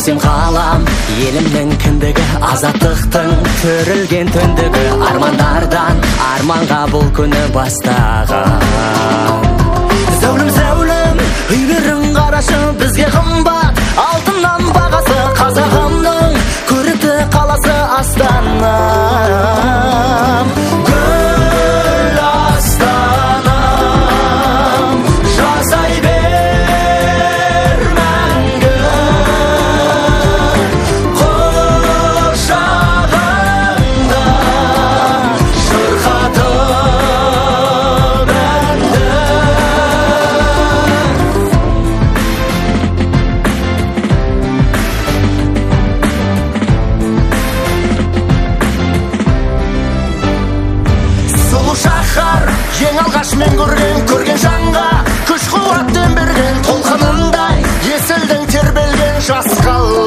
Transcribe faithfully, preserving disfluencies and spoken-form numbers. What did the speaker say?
көрсем қалам елімнің кіндігі, азаттықтың түрілген түндігі, армандардан арманға бұл күні бастаған. Зәулім зәулім үйлерің қарашы, бізге қымбат алтыннан бағасы, қазағымның көрікті қаласы Астанам. Гүл Астанам, жасай бер мәңгі құшағында, шырқатып әнді. Сұлу шаһар ең алғаш мен көрген, көрген жанға күш қуаттен берген, толқынындай есілдің тербелген жас қала.